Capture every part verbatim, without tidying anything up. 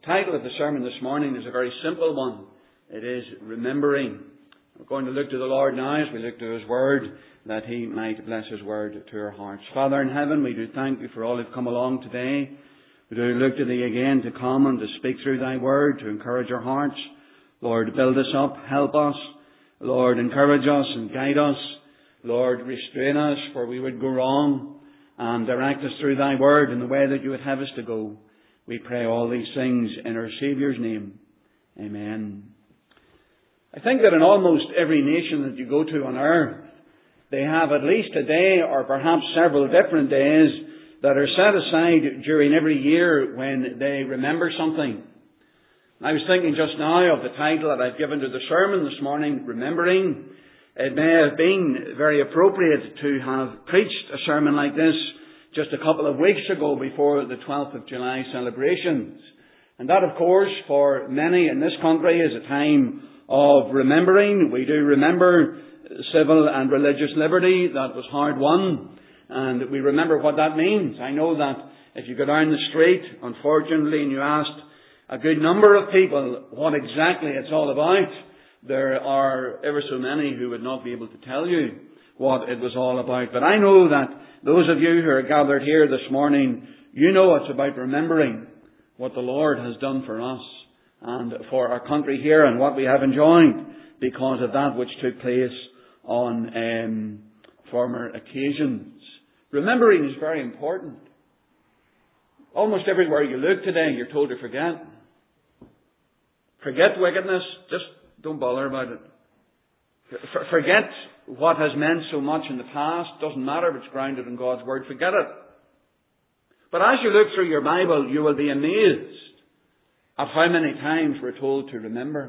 title of the sermon this morning is a very simple one. It is Remembering. We're going to look to the Lord now as we look to His Word, that He might bless His Word to our hearts. Father in heaven, we do thank Thee for all who've come along today. We do look to Thee again to come and to speak through Thy Word, to encourage our hearts. Lord, build us up, help us. Lord, encourage us and guide us. Lord, restrain us, for we would go wrong, and direct us through Thy Word in the way that You would have us to go. We pray all these things in our Saviour's name. Amen. I think that in almost every nation that you go to on earth, they have at least a day or perhaps several different days that are set aside during every year when they remember something. I was thinking just now of the title that I've given to the sermon this morning, Remembering. It may have been very appropriate to have preached a sermon like this just a couple of weeks ago before the twelfth of July celebrations. And that, of course, for many in this country is a time of remembering. We do remember civil and religious liberty that was hard won, and we remember what that means. I know that if you go down the street, unfortunately, and you asked a good number of people what exactly it's all about, there are ever so many who would not be able to tell you what it was all about. But I know that those of you who are gathered here this morning, you know it's about remembering what the Lord has done for us and for our country here and what we have enjoyed because of that which took place on um, former occasions. Remembering is very important. Almost everywhere you look today, you're told to forget. Forget wickedness. Just don't bother about it. For, forget what has meant so much in the past. Doesn't matter if it's grounded in God's Word. Forget it. But as you look through your Bible, you will be amazed at how many times we're told to remember.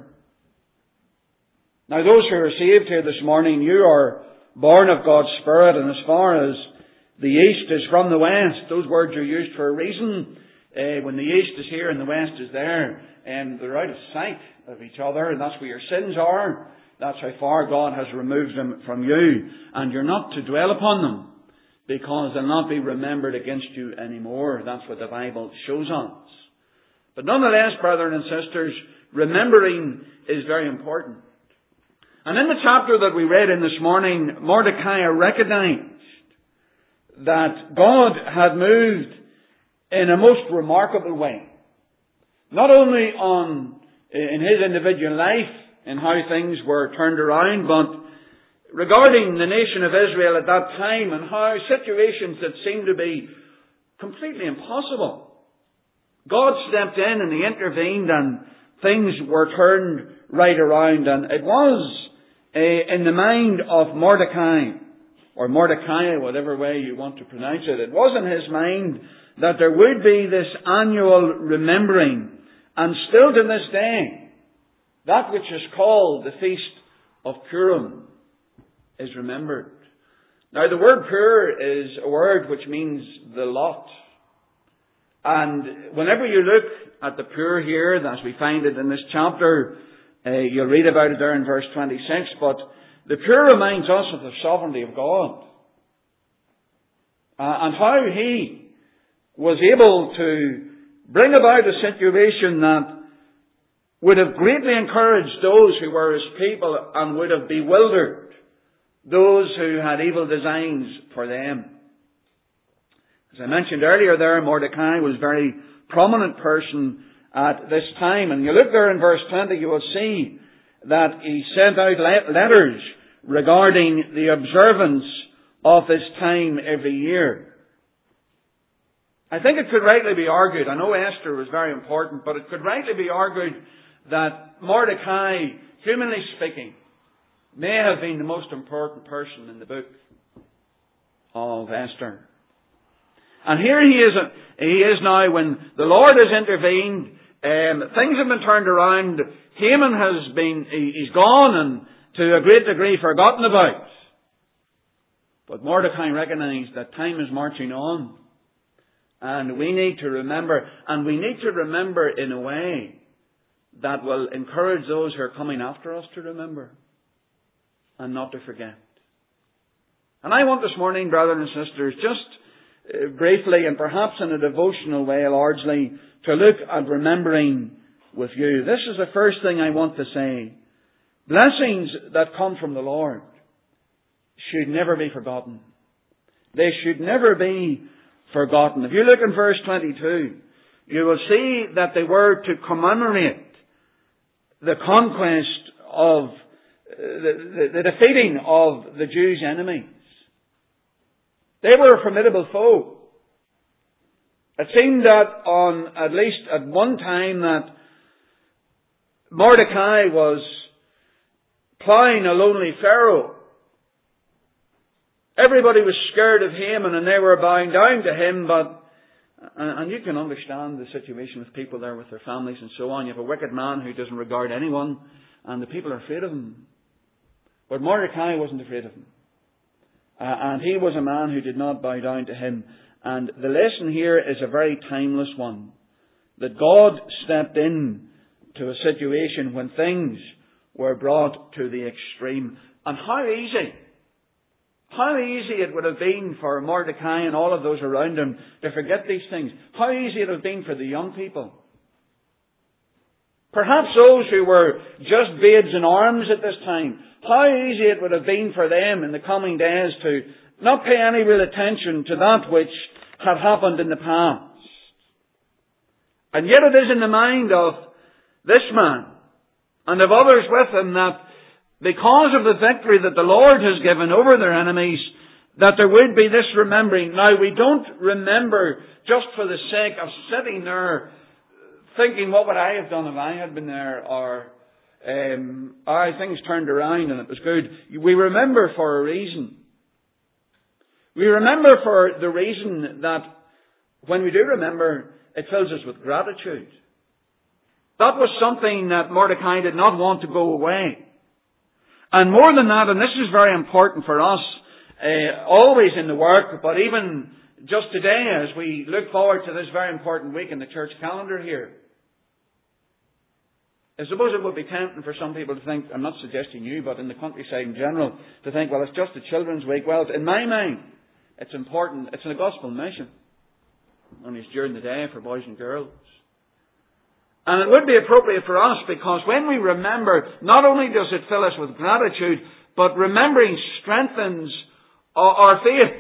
Now, those who are saved here this morning, you are born of God's Spirit, and as far as the east is from the west, those words are used for a reason. Uh, when the east is here and the west is there, and they're out of sight of each other, and that's where your sins are. That's how far God has removed them from you. And you're not to dwell upon them, because they'll not be remembered against you anymore. That's what the Bible shows us. But nonetheless, brethren and sisters, remembering is very important. And in the chapter that we read in this morning, Mordecai recognized that God had moved in a most remarkable way. Not only on in his individual life and how things were turned around, but regarding the nation of Israel at that time and how situations that seemed to be completely impossible, God stepped in and He intervened and things were turned right around. And it was uh, in the mind of Mordecai, or Mordecai, whatever way you want to pronounce it, it was in his mind that there would be this annual remembering. And still to this day, that which is called the Feast of Purim is remembered. Now, the word Pur is a word which means the lot. And whenever you look at the Pur here, as we find it in this chapter, uh, you'll read about it there in verse twenty-six, but the Pur reminds us of the sovereignty of God. Uh, and how He was able to bring about a situation that would have greatly encouraged those who were His people and would have bewildered those who had evil designs for them. As I mentioned earlier there, Mordecai was a very prominent person at this time. And you look there in verse twenty, you will see that he sent out letters regarding the observance of this time every year. I think it could rightly be argued, I know Esther was very important, but it could rightly be argued that Mordecai, humanly speaking, may have been the most important person in the book of Esther. And here he is, he is now when the Lord has intervened, um, things have been turned around, Haman has been, he, he's gone and to a great degree forgotten about. But Mordecai recognized that time is marching on. And we need to remember, and we need to remember in a way that will encourage those who are coming after us to remember and not to forget. And I want this morning, brothers and sisters, just uh, briefly and perhaps in a devotional way largely to look at remembering with you. This is the first thing I want to say. Blessings that come from the Lord should never be forgotten. They should never be forgotten. If you look in verse twenty-two, you will see that they were to commemorate the conquest of, the, the, the defeating of the Jews' enemies. They were a formidable foe. It seemed that on, at least at one time, that Mordecai was plying a lonely Pharaoh. Everybody was scared of Haman and they were bowing down to him, but and you can understand the situation with people there with their families and so on. You have a wicked man who doesn't regard anyone and the people are afraid of him. But Mordecai wasn't afraid of him. Uh, and he was a man who did not bow down to him. And the lesson here is a very timeless one. That God stepped in to a situation when things were brought to the extreme. And how easy, how easy it would have been for Mordecai and all of those around him to forget these things. How easy it would have been for the young people. Perhaps those who were just babes in arms at this time. How easy it would have been for them in the coming days to not pay any real attention to that which had happened in the past. And yet it is in the mind of this man and of others with him that because of the victory that the Lord has given over their enemies, that there would be this remembering. Now, we don't remember just for the sake of sitting there thinking, what would I have done if I had been there? Or, um, oh, things turned around and it was good. We remember for a reason. We remember for the reason that when we do remember, it fills us with gratitude. That was something that Mordecai did not want to go away. And more than that, and this is very important for us, uh, always in the work, but even just today as we look forward to this very important week in the church calendar here. I suppose it would be tempting for some people to think, I'm not suggesting you, but in the countryside in general, to think, well, it's just a children's week. Well, in my mind, it's important. It's a gospel mission. Only it's during the day for boys and girls. And it would be appropriate for us because when we remember, not only does it fill us with gratitude, but remembering strengthens our, our faith.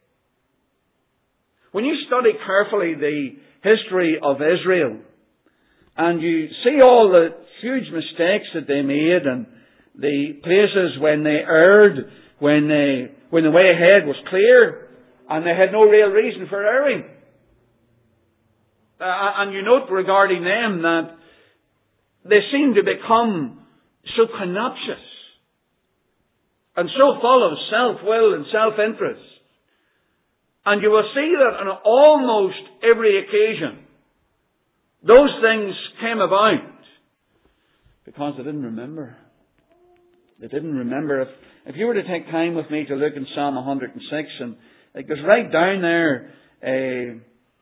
When you study carefully the history of Israel, and you see all the huge mistakes that they made, and the places when they erred, when they, when the way ahead was clear, and they had no real reason for erring. Uh, and you note regarding them that they seem to become so canoptious and so full of self-will and self-interest. And you will see that on almost every occasion, those things came about because they didn't remember. They didn't remember. If, if you were to take time with me to look in Psalm one hundred six, and it goes right down there, uh,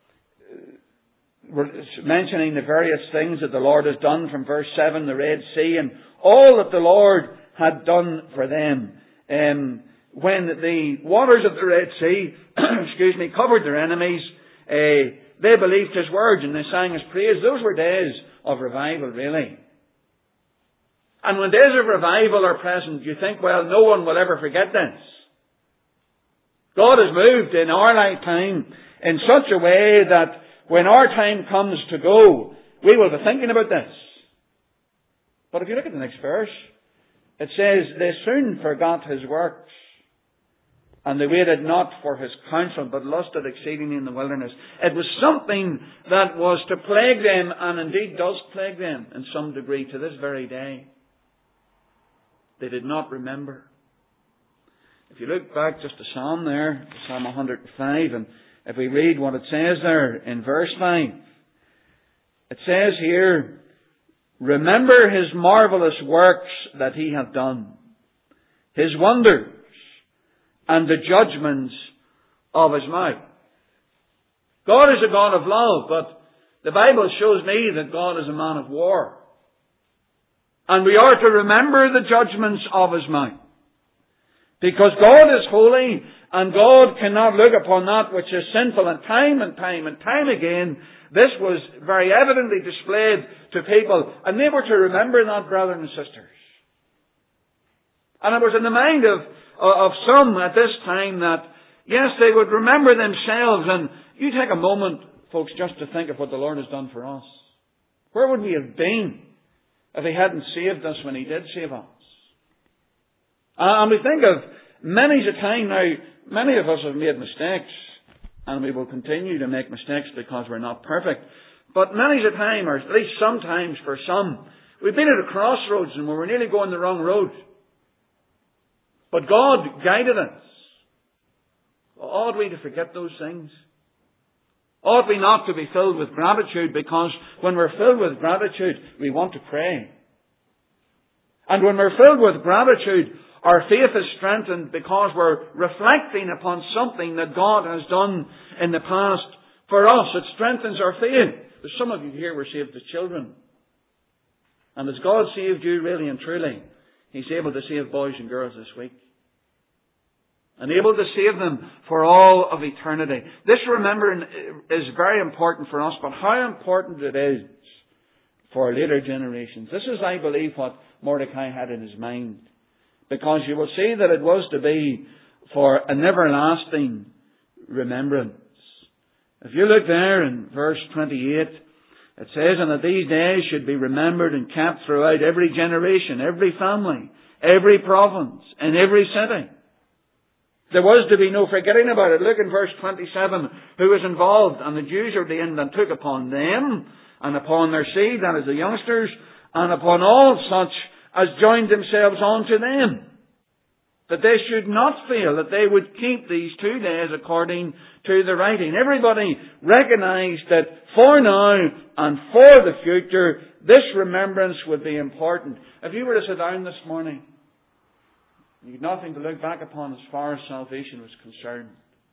we're mentioning the various things that the Lord has done from verse seven, the Red Sea, and all that the Lord had done for them. Um, when the waters of the Red Sea, excuse me, covered their enemies, uh, they believed His words and they sang His praise. Those were days of revival, really. And when days of revival are present, you think, well, no one will ever forget this. God has moved in our lifetime in such a way that when our time comes to go, we will be thinking about this. But if you look at the next verse, it says, they soon forgot His works, and they waited not for His counsel, but lusted exceedingly in the wilderness. It was something that was to plague them, and indeed does plague them in some degree to this very day. They did not remember. If you look back just to Psalm there, Psalm one hundred five, and if we read what it says there in verse five, it says here, remember His marvellous works that He hath done, His wonders, and the judgments of His mouth. God is a God of love, but the Bible shows me that God is a man of war. And we are to remember the judgments of His mouth. Because God is holy, and God cannot look upon that which is sinful. And time and time and time again, this was very evidently displayed to people. And they were to remember that, brothers and sisters. And it was in the mind of, of some at this time that, yes, they would remember themselves. And you take a moment, folks, just to think of what the Lord has done for us. Where would we have been if He hadn't saved us when He did save us? And we think of many a time now, many of us have made mistakes, and we will continue to make mistakes because we're not perfect. But many a time, or at least sometimes for some, we've been at a crossroads and we were nearly going the wrong road. But God guided us. Ought we to forget those things? Ought we not to be filled with gratitude? Because when we're filled with gratitude, we want to pray. And when we're filled with gratitude, our faith is strengthened because we're reflecting upon something that God has done in the past for us. It strengthens our faith. There's some of you here were saved as children. And as God saved you really and truly, He's able to save boys and girls this week. And able to save them for all of eternity. This, remembering, is very important for us, but how important it is for later generations. This is, I believe, what Mordecai had in his mind. Because you will see that it was to be for an everlasting remembrance. If you look there in verse twenty-eight, it says, and that these days should be remembered and kept throughout every generation, every family, every province, and every city. There was to be no forgetting about it. Look in verse twenty-seven, who was involved, and the Jews ordained and took upon them, and upon their seed, that is the youngsters, and upon all such as joined themselves unto them, that they should not fail, that they would keep these two days according to the writing. Everybody recognized that for now and for the future, this remembrance would be important. If you were to sit down this morning, you had nothing to look back upon as far as salvation was concerned.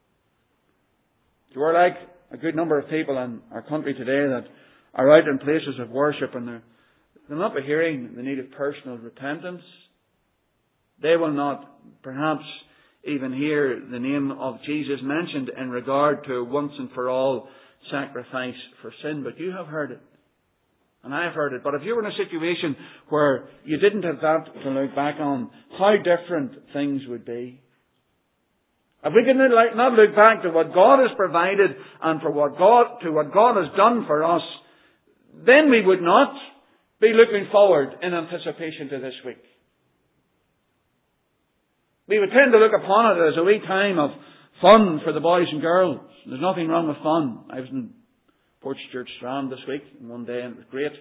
You are like a good number of people in our country today that are out in places of worship, and they're They'll not be hearing the need of personal repentance. They will not perhaps even hear the name of Jesus mentioned in regard to once and for all sacrifice for sin. But you have heard it. And I have heard it. But if you were in a situation where you didn't have that to look back on, how different things would be. If we could not look back to what God has provided and for what God, to what God has done for us, then we would not be looking forward in anticipation to this week. We would tend to look upon it as a wee time of fun for the boys and girls. There's nothing wrong with fun. I was in Portchurch Strand this week, and one day, and it was great.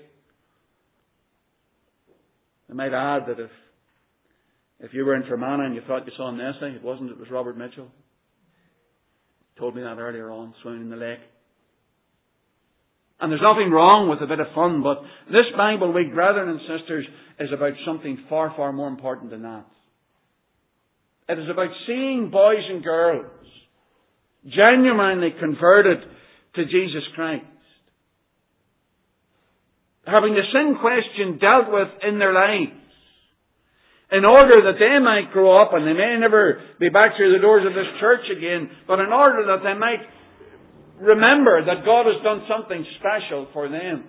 I might add that if if you were in Fermanagh and you thought you saw Nestle, it wasn't, it was Robert Mitchell. He told me that earlier on, swimming in the lake. And there's nothing wrong with a bit of fun, but this Bible week, brethren and sisters, is about something far, far more important than that. It is about seeing boys and girls genuinely converted to Jesus Christ. Having the sin question dealt with in their lives. In order that they might grow up, and they may never be back through the doors of this church again, but in order that they might remember that God has done something special for them.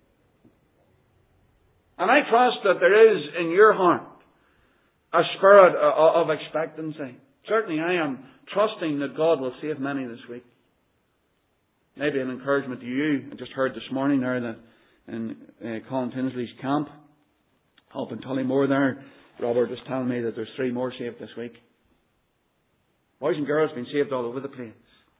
And I trust that there is in your heart a spirit of expectancy. Certainly I am trusting that God will save many this week. Maybe an encouragement to you. I just heard this morning there that in uh, Colin Tinsley's camp up in Tullymore there, Robert was telling me that there's three more saved this week. Boys and girls have been saved all over the place.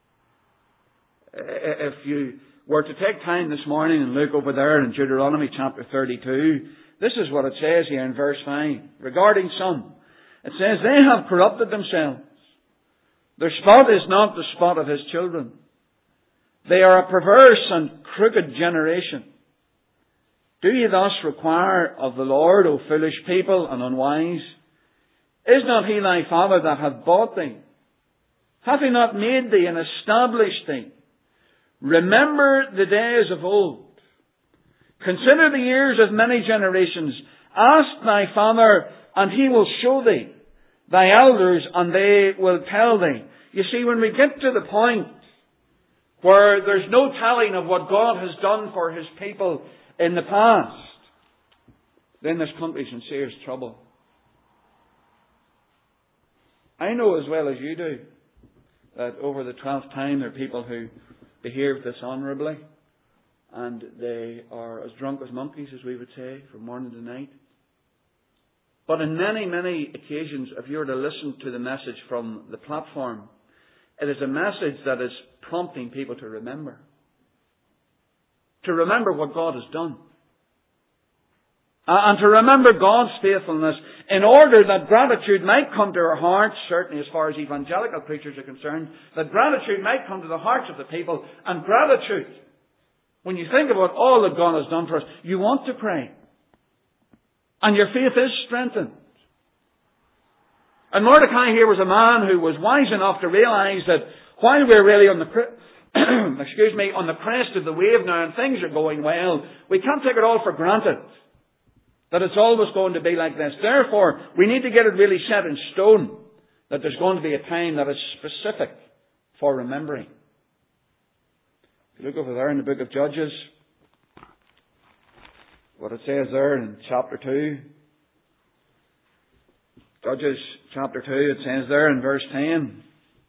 If you were to take time this morning and look over there in Deuteronomy chapter thirty-two, this is what it says here in verse five. Regarding some, it says, they have corrupted themselves. Their spot is not the spot of His children. They are a perverse and crooked generation. Do ye thus require of the Lord, O foolish people and unwise? Is not He thy Father that hath bought thee? Hath He not made thee and established thee? Remember the days of old. Consider the years of many generations. Ask thy father, and he will show thee. thy elders, and they will tell thee. You see, when we get to the point where there's no telling of what God has done for His people in the past, then this country's in serious trouble. I know as well as you do that over the twelfth time there are people who behave dishonourably, and they are as drunk as monkeys, as we would say, from morning to night. But in many, many occasions, if you were to listen to the message from the platform, it is a message that is prompting people to remember. To remember what God has done. And to remember God's faithfulness in order that gratitude might come to our hearts, certainly as far as evangelical preachers are concerned, that gratitude might come to the hearts of the people. And gratitude, when you think about all that God has done for us, you want to pray. And your faith is strengthened. And Mordecai here was a man who was wise enough to realise that while we're really on the excuse me, on the crest of the wave now and things are going well, we can't take it all for granted that it's always going to be like this. Therefore, we need to get it really set in stone that there's going to be a time that is specific for remembering. If you look over there in the book of Judges, what it says there in chapter two. Judges chapter two, it says there in verse ten.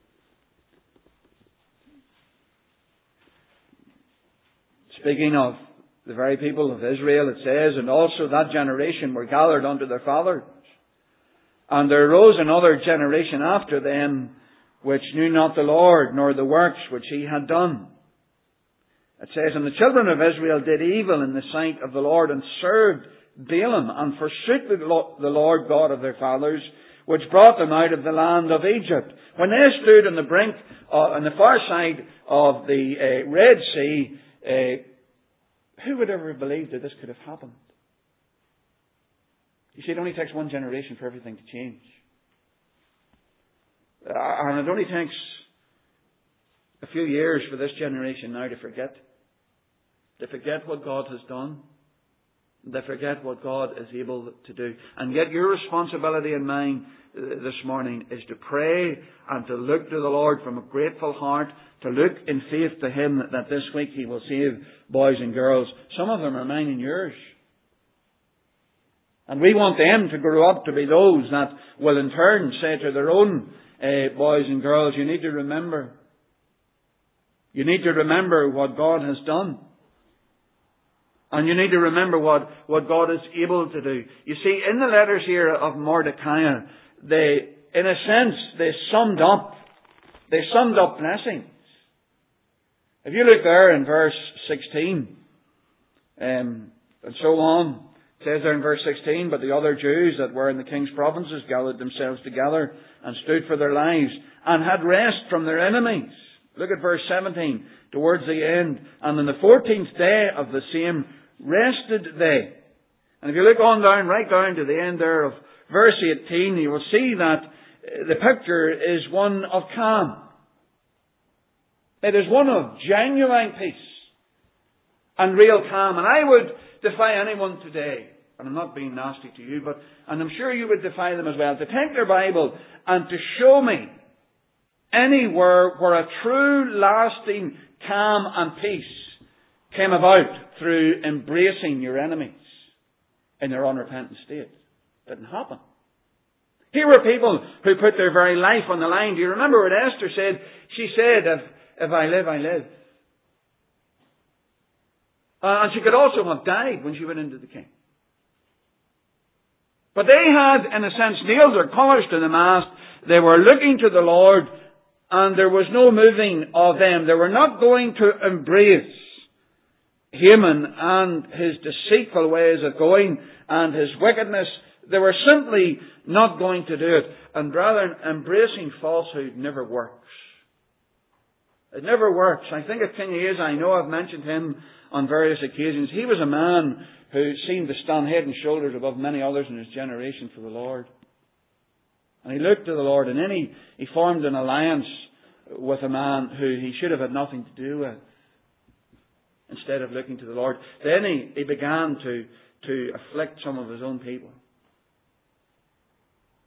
Speaking of the very people of Israel, it says, and also that generation were gathered unto their fathers. And there arose another generation after them, which knew not the Lord, nor the works which He had done. It says, and the children of Israel did evil in the sight of the Lord, and served Balaam, and forsook the Lord God of their fathers, which brought them out of the land of Egypt. When they stood on the brink, uh, on the far side of the uh, Red Sea, uh, who would ever have believed that this could have happened? You see, it only takes one generation for everything to change. Uh, and it only takes a few years for this generation now to forget. They forget what God has done. They forget what God is able to do. And yet your responsibility and mine this morning is to pray and to look to the Lord from a grateful heart, to look in faith to Him that this week He will save boys and girls. Some of them are mine and yours. And we want them to grow up to be those that will in turn say to their own uh, boys and girls, you need to remember. You need to remember what God has done. And you need to remember what, what God is able to do. You see, in the letters here of Mordecai, they, in a sense, they summed up, they summed up blessings. If you look there in verse sixteen, um, and so on, it says there in verse sixteen, but the other Jews that were in the king's provinces gathered themselves together and stood for their lives and had rest from their enemies. Look at verse seventeen, towards the end. And on the fourteenth day of the same rested they. And if you look on down, right down to the end there of verse eighteen, you will see that the picture is one of calm. It is one of genuine peace and real calm. And I would defy anyone today, and I'm not being nasty to you, but, and I'm sure you would defy them as well, to take their Bible and to show me anywhere where a true, lasting calm and peace came about through embracing your enemies in their unrepentant state. It didn't happen. Here were people who put their very life on the line. Do you remember what Esther said? She said, if, if I live, I live. Uh, and she could also have died when she went into the king. But they had, in a sense, nailed their colours to the mast. They were looking to the Lord, and there was no moving of them. They were not going to embrace Haman and his deceitful ways of going and his wickedness. They were simply not going to do it. And brethren, embracing falsehood never works. It never works. I think of King Ahaz. I know I've mentioned him on various occasions. He was a man who seemed to stand head and shoulders above many others in his generation for the Lord. And he looked to the Lord, and then he, he formed an alliance with a man who he should have had nothing to do with, instead of looking to the Lord. Then he, he began to, to afflict some of his own people.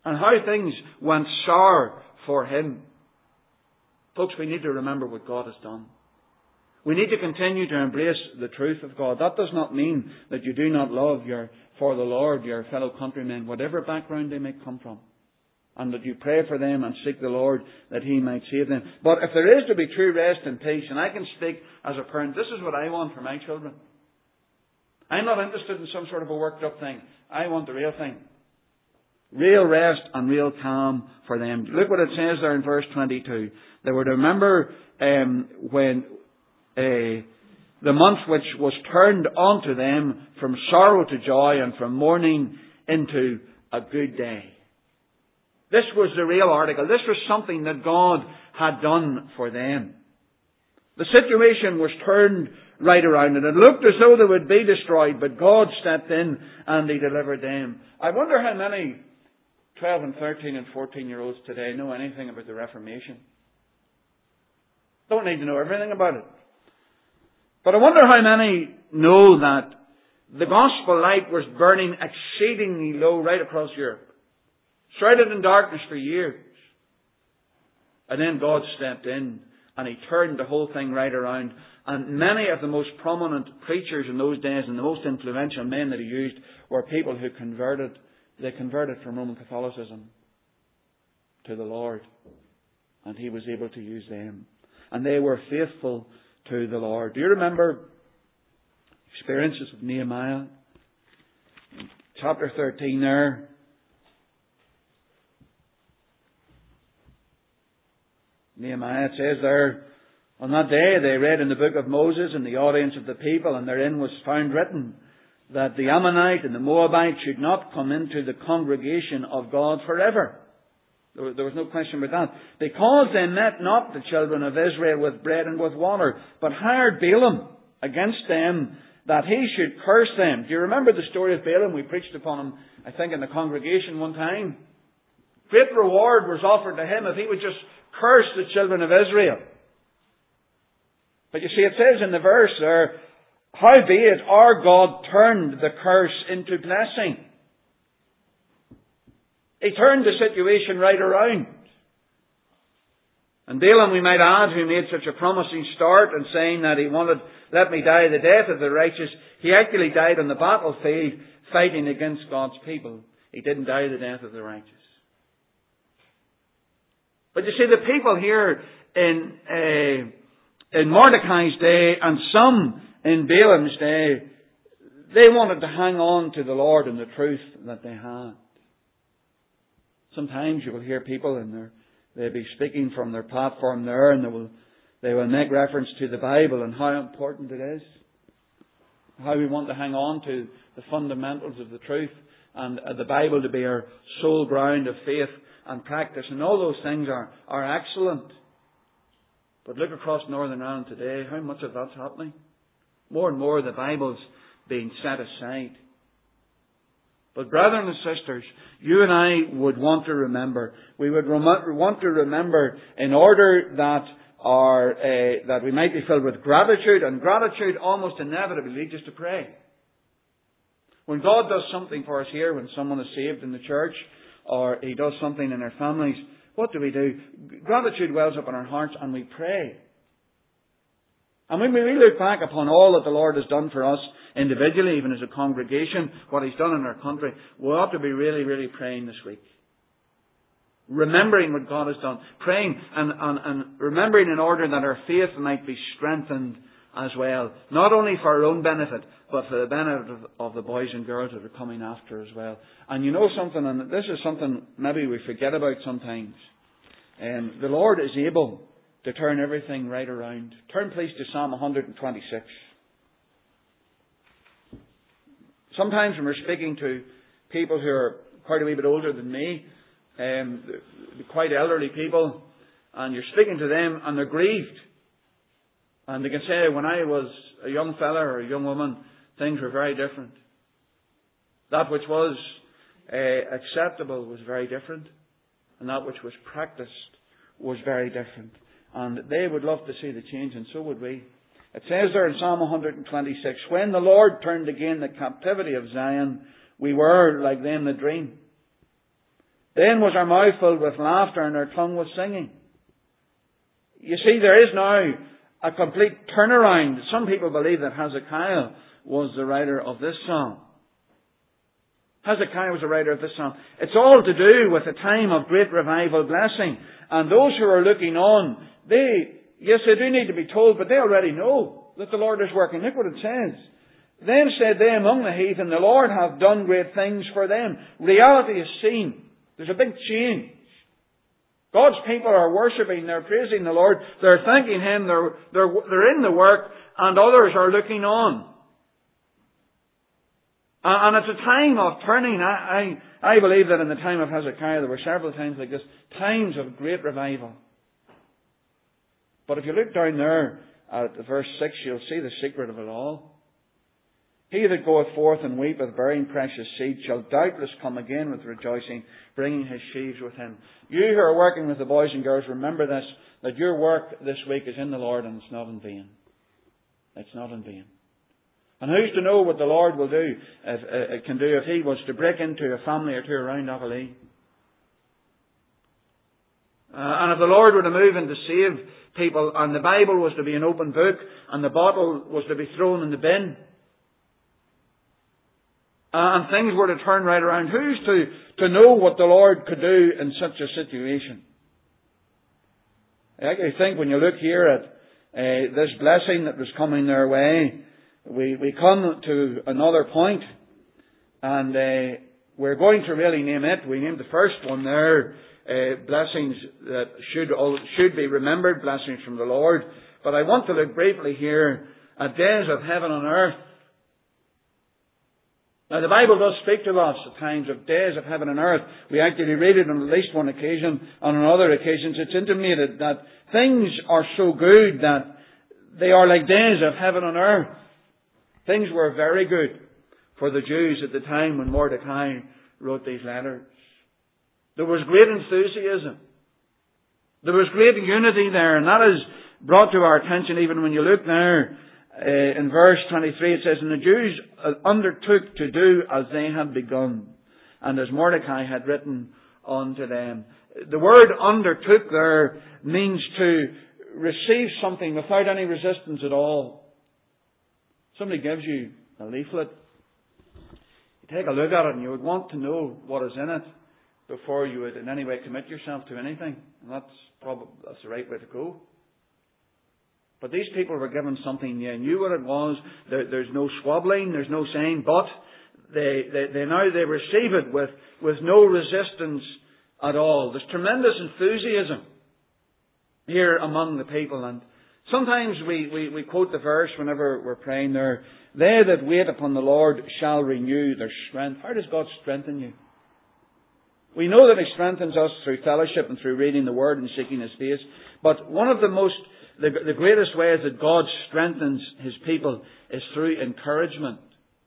and how things went sour for him. Folks, we need to remember what God has done. We need to continue to embrace the truth of God. That does not mean that you do not love your, for the Lord, your fellow countrymen, whatever background they may come from. And that you pray for them and seek the Lord that He might save them. But if there is to be true rest and peace, and I can speak as a parent, this is what I want for my children. I'm not interested in some sort of a worked up thing. I want the real thing. Real rest and real calm for them. Look what it says there in verse twenty-two. They were to remember um, when uh, the month which was turned onto them from sorrow to joy and from mourning into a good day. This was the real article. This was something that God had done for them. The situation was turned right around, and it looked as though they would be destroyed, but God stepped in and He delivered them. I wonder how many twelve and thirteen and fourteen year olds today know anything about the Reformation. Don't need to know everything about it. But I wonder how many know that the gospel light was burning exceedingly low right across Europe. Shrouded in darkness for years. And then God stepped in and He turned the whole thing right around. And many of the most prominent preachers in those days and the most influential men that He used were people who converted. They converted from Roman Catholicism to the Lord. And He was able to use them. And they were faithful to the Lord. Do you remember experiences of Nehemiah? Chapter thirteen there. Nehemiah, it says there, on that day they read in the book of Moses in the audience of the people, and therein was found written that the Ammonite and the Moabite should not come into the congregation of God forever. There was no question about that. Because they met not the children of Israel with bread and with water, but hired Balaam against them that he should curse them. Do you remember the story of Balaam? We preached upon him, I think, in the congregation one time. Great reward was offered to him if he would just curse the children of Israel. But you see, it says in the verse there, howbeit our God turned the curse into blessing. He turned the situation right around. And Balaam, we might add, who made such a promising start and saying that he wanted, let me die the death of the righteous, he actually died on the battlefield fighting against God's people. He didn't die the death of the righteous. But you see, the people here in, uh, in Mordecai's day and some in Balaam's day, they wanted to hang on to the Lord and the truth that they had. Sometimes you will hear people and they're, they'll be speaking from their platform there, and they will, they will make reference to the Bible and how important it is. How we want to hang on to the fundamentals of the truth and uh, the Bible to be our sole ground of faith and practice. And all those things are, are excellent. But look across Northern Ireland today, how much of that's happening? More and more the Bible's being set aside. But brethren and sisters, you and I would want to remember. We would rem- want to remember in order that our uh, that we might be filled with gratitude, and gratitude almost inevitably leads us to pray. When God does something for us here, when someone is saved in the church, or He does something in our families, what do we do? Gratitude wells up in our hearts and we pray. And when we look back upon all that the Lord has done for us individually, even as a congregation, what He's done in our country, we ought to be really, really praying this week. Remembering what God has done. Praying and, and, and remembering in order that our faith might be strengthened as well. Not only for our own benefit, but for the benefit of, of the boys and girls that are coming after as well. And you know something, and this is something maybe we forget about sometimes. Um, the Lord is able to turn everything right around. Turn please to Psalm one twenty-six. Sometimes when we're speaking to people who are quite a wee bit older than me, um, quite elderly people, and you're speaking to them and they're grieved. And they can say, when I was a young fella or a young woman, things were very different. That which was uh, acceptable was very different. And that which was practiced was very different. And they would love to see the change, and so would we. It says there in Psalm one twenty-six, when the Lord turned again the captivity of Zion, we were like them that dream. Then was our mouth filled with laughter and our tongue with singing. You see, there is now a complete turnaround. Some people believe that Hezekiah was the writer of this psalm. Hezekiah was the writer of this psalm. It's all to do with a time of great revival blessing. And those who are looking on, they, yes, they do need to be told, but they already know that the Lord is working. Look what it says. Then said they among the heathen, the Lord hath done great things for them. Reality is seen. There's a big change. God's people are worshipping, they're praising the Lord, they're thanking Him, they're, they're, they're in the work, and others are looking on. And it's a time of turning. I, I, I believe that in the time of Hezekiah there were several times like this, times of great revival. But if you look down there at verse six, you'll see the secret of it all. He that goeth forth and weepeth, bearing precious seed, shall doubtless come again with rejoicing, bringing his sheaves with him. You who are working with the boys and girls, remember this, that your work this week is in the Lord and it's not in vain. It's not in vain. And who's to know what the Lord will do, if, uh, can do if He was to break into a family or two around Achalee? Uh, and if the Lord were to move in to save people, and the Bible was to be an open book, and the bottle was to be thrown in the bin, uh, and things were to turn right around, who's to, to know what the Lord could do in such a situation? I think when you look here at uh, this blessing that was coming their way, We we come to another point, and uh, we're going to really name it. We named the first one there, uh, blessings that should should be remembered, blessings from the Lord. But I want to look briefly here at days of heaven and earth. Now the Bible does speak to us at times of days of heaven and earth. We actually read it on at least one occasion. On other occasions it's intimated that things are so good that they are like days of heaven and earth. Things were very good for the Jews at the time when Mordecai wrote these letters. There was great enthusiasm. There was great unity there, and that is brought to our attention even when you look there uh, in verse twenty-three. It says, and the Jews undertook to do as they had begun, and as Mordecai had written unto them. The word undertook there means to receive something without any resistance at all. Somebody gives you a leaflet, you take a look at it and you would want to know what is in it before you would in any way commit yourself to anything. And that's probably that's the right way to go. But these people were given something, they knew what it was, there, there's no squabbling, there's no saying, but they, they, they now they receive it with, with no resistance at all. There's tremendous enthusiasm here among the people, and sometimes we, we, we quote the verse whenever we're praying there, they that wait upon the Lord shall renew their strength. How does God strengthen you? We know that He strengthens us through fellowship and through reading the Word and seeking His face. But one of the most, the, the greatest ways that God strengthens His people is through encouragement.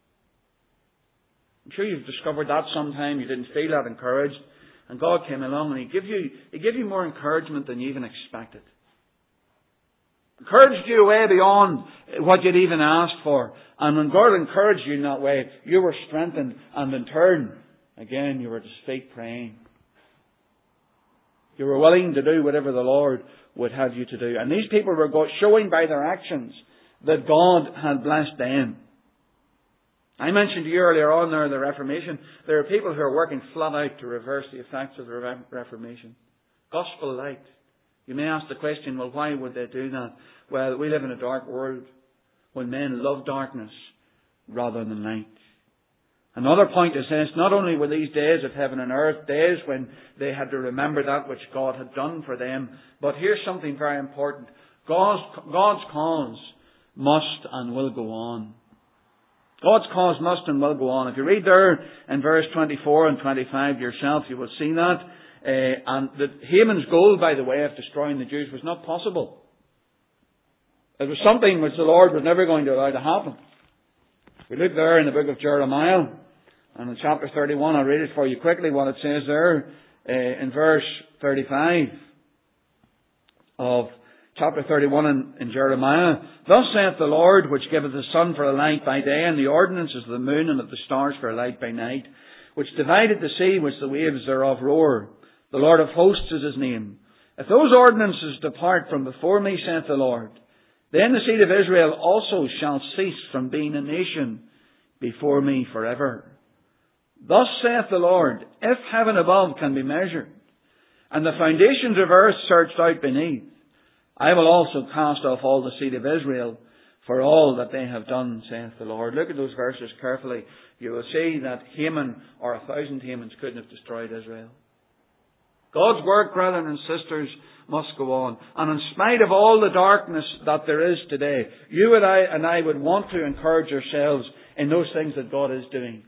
I'm sure you've discovered that sometime. You didn't feel that encouraged. And God came along and He gave you, He gave you more encouragement than you even expected. Encouraged you way beyond what you'd even asked for. And when God encouraged you in that way, you were strengthened, and in turn, again, you were to speak praying. You were willing to do whatever the Lord would have you to do. And these people were showing by their actions that God had blessed them. I mentioned to you earlier on there the Reformation. There are people who are working flat out to reverse the effects of the Reformation. Gospel light. You may ask the question, well, why would they do that? Well, we live in a dark world when men love darkness rather than light. Another point is this, not only were these days of heaven and earth, days when they had to remember that which God had done for them, but here's something very important. God's, God's cause must and will go on. God's cause must and will go on. If you read there in verse twenty-four and twenty-five yourself, you will see that. Uh, and that Haman's goal, by the way, of destroying the Jews was not possible. It was something which the Lord was never going to allow to happen. We look there in the book of Jeremiah, and in chapter thirty-one, I'll read it for you quickly, what it says there uh, in verse thirty-five of chapter thirty-one in, in Jeremiah. Thus saith the Lord, which giveth the sun for a light by day, and the ordinances of the moon and of the stars for a light by night, which divided the sea, which the waves thereof roar. The Lord of hosts is his name. If those ordinances depart from before me, saith the Lord, then the seed of Israel also shall cease from being a nation before me forever. Thus saith the Lord, if heaven above can be measured, and the foundations of earth searched out beneath, I will also cast off all the seed of Israel for all that they have done, saith the Lord. Look at those verses carefully. You will see that Haman or a thousand Hamans couldn't have destroyed Israel. God's work, brethren and sisters, must go on. And in spite of all the darkness that there is today, you and I and I would want to encourage ourselves in those things that God is doing.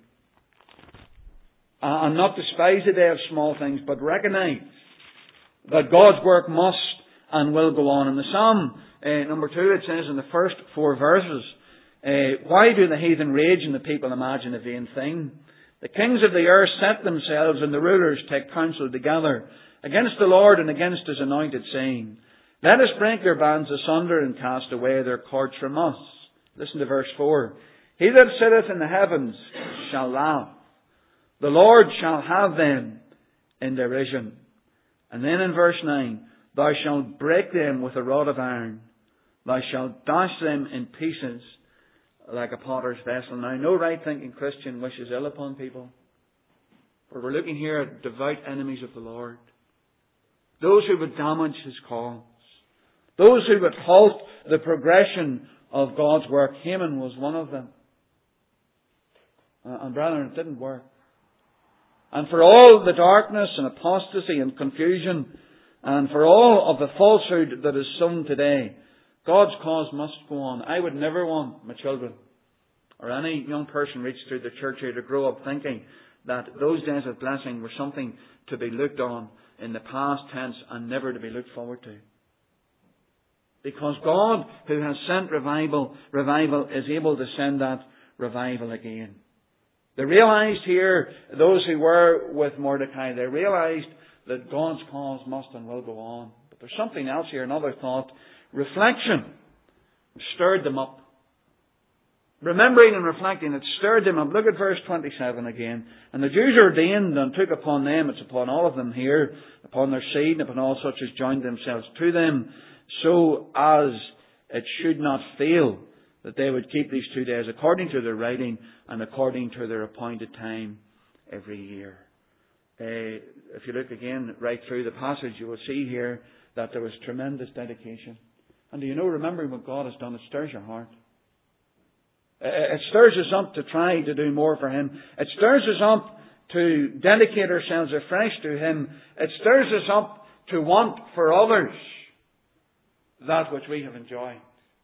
Uh, and not despise the day of small things, but recognize that God's work must and will go on. In the Psalm uh, number two, it says in the first four verses, uh, why do the heathen rage and the people imagine a vain thing? The kings of the earth set themselves, and the rulers take counsel together against the Lord and against his anointed, saying, let us break their bands asunder and cast away their cords from us. Listen to verse four. He that sitteth in the heavens shall laugh. The Lord shall have them in derision. And then in verse nine, thou shalt break them with a rod of iron. Thou shalt dash them in pieces like a potter's vessel. Now, no right-thinking Christian wishes ill upon people. For we're looking here at devout enemies of the Lord. Those who would damage his cause. Those who would halt the progression of God's work. Haman was one of them. Uh, and brethren, it didn't work. And for all the darkness and apostasy and confusion, and for all of the falsehood that is sown today, God's cause must go on. I would never want my children or any young person reached through the church here to grow up thinking that those days of blessing were something to be looked on in the past tense and never to be looked forward to. Because God, who has sent revival, revival is able to send that revival again. They realized here, those who were with Mordecai, they realized that God's cause must and will go on. But there's something else here, another thought. Reflection stirred them up. Remembering and reflecting, it stirred them up. Look at verse twenty-seven again. And the Jews ordained and took upon them, it's upon all of them here, upon their seed and upon all such as joined themselves to them, so as it should not fail, that they would keep these two days according to their writing and according to their appointed time every year. Uh, if you look again right through the passage, you will see here that there was tremendous dedication. And do you know, remembering what God has done, it stirs your heart. It stirs us up to try to do more for Him. It stirs us up to dedicate ourselves afresh to Him. It stirs us up to want for others that which we have enjoyed.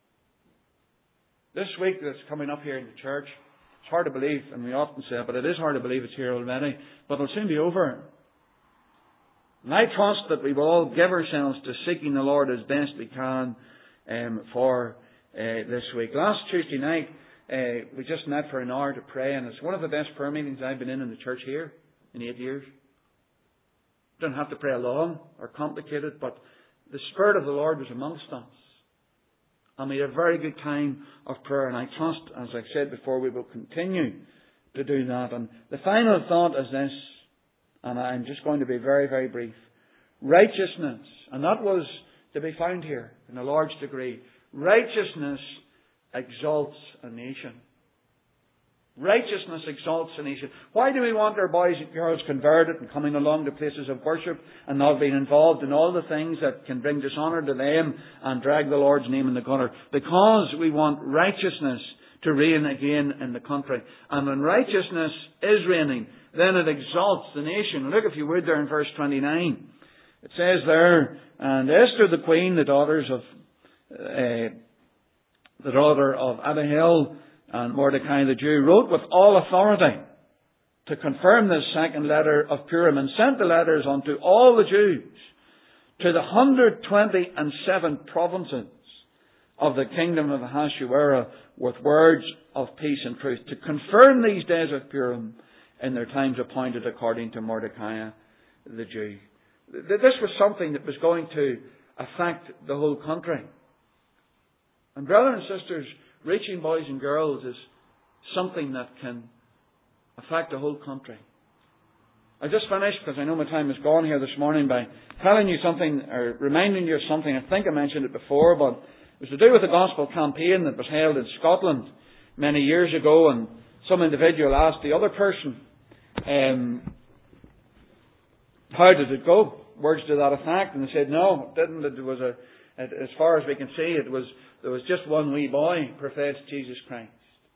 This week that's coming up here in the church, it's hard to believe, and we often say it, but it is hard to believe it's here already, but it'll soon be over. And I trust that we will all give ourselves to seeking the Lord as best we can um, for uh, this week. Last Tuesday night, uh, we just met for an hour to pray, and it's one of the best prayer meetings I've been in in the church here in eight years. You don't have to pray long or complicated, but the Spirit of the Lord was amongst us. And we had a very good time of prayer, and I trust, as I said before, we will continue to do that. And the final thought is this, and I'm just going to be very, very brief. Righteousness, and that was to be found here in a large degree. Righteousness exalts a nation. Righteousness exalts a nation. Why do we want our boys and girls converted and coming along to places of worship and not being involved in all the things that can bring dishonour to them and drag the Lord's name in the gutter? Because we want righteousness to reign again in the country. And when righteousness is reigning, then it exalts the nation. Look, if you would, there in verse twenty-nine. It says there, and Esther the queen, the daughters of uh, the daughter of Abihail, and Mordecai the Jew, wrote with all authority to confirm this second letter of Purim, and sent the letters unto all the Jews to the hundred twenty and seven provinces of the kingdom of Ahasuerus with words of peace and truth, to confirm these days of Purim in their times appointed according to Mordecai the Jew. This was something that was going to affect the whole country. And brothers and sisters, reaching boys and girls is something that can affect the whole country. I'll just finish, because I know my time is gone here this morning, by telling you something, or reminding you of something. I think I mentioned it before, but it was to do with the gospel campaign that was held in Scotland many years ago, and some individual asked the other person, um, how did it go? Words to that effect, and they said, no, it didn't. It was a, as far as we can see, it was, there was just one wee boy professed Jesus Christ.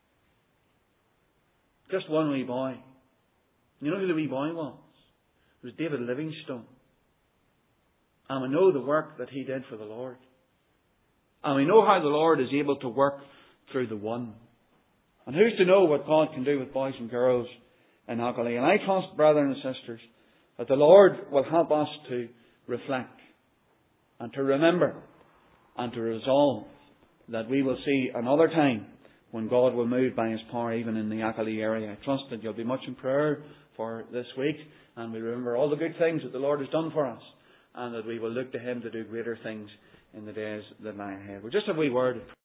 Just one wee boy. You know who the wee boy was? It was David Livingstone. And we know the work that he did for the Lord. And we know how the Lord is able to work through the one. And who's to know what God can do with boys and girls in Achilles? And I trust, brethren and sisters, that the Lord will help us to reflect and to remember and to resolve that we will see another time when God will move by His power even in the Achilles area. I trust that you'll be much in prayer for this week, and we remember all the good things that the Lord has done for us, and that we will look to Him to do greater things in the days that lie ahead. We'll just have a wee word.